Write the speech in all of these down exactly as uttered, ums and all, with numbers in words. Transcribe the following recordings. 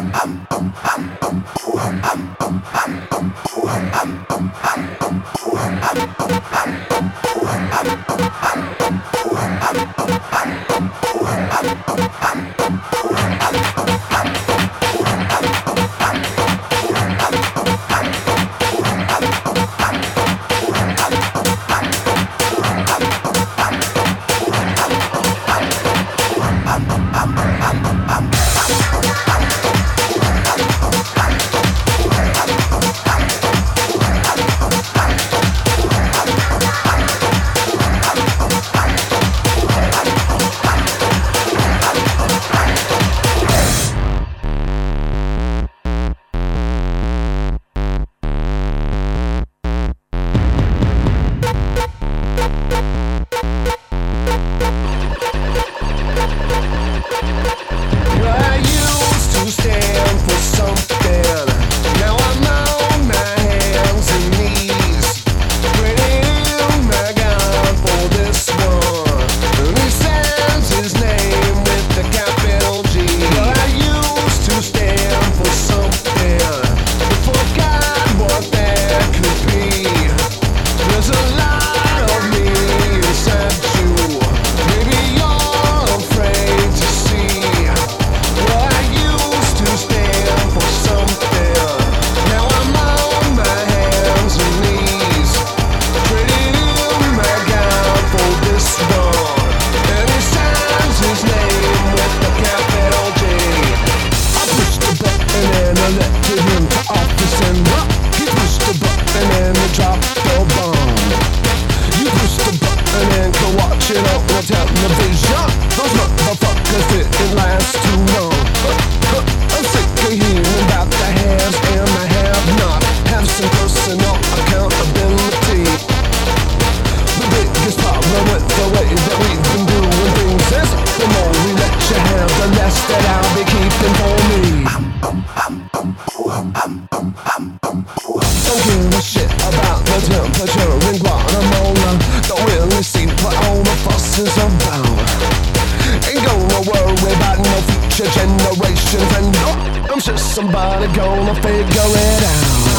Somebody gonna figure it out.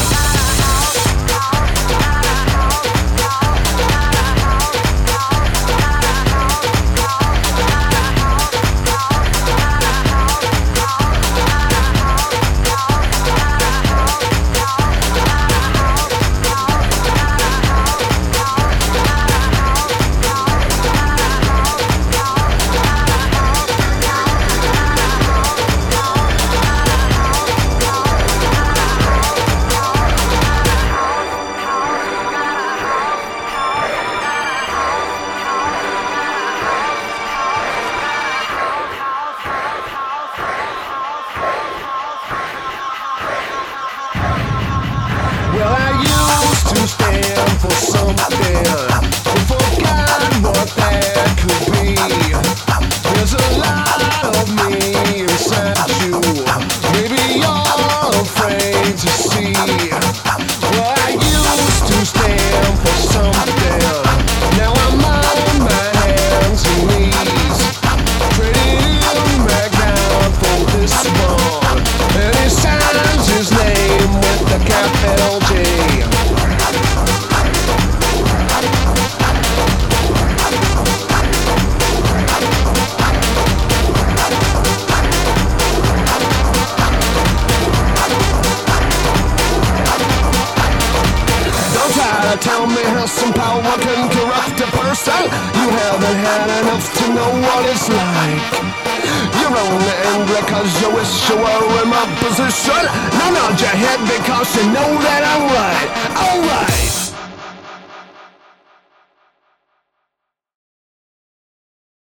Well, I used to stand for something, forgot what that could be. There's a lot of me inside you, maybe you're afraid to see. Well, I used to stand for something, now I'm on my hands and knees, trading back down for this one, and he signs his name with the capital J. Don't try to tell me how some power can corrupt a person. You haven't had enough to know what it's like. You're only angry cause you wish you were in my position. Now nod your head because you know that I'm right. Alright.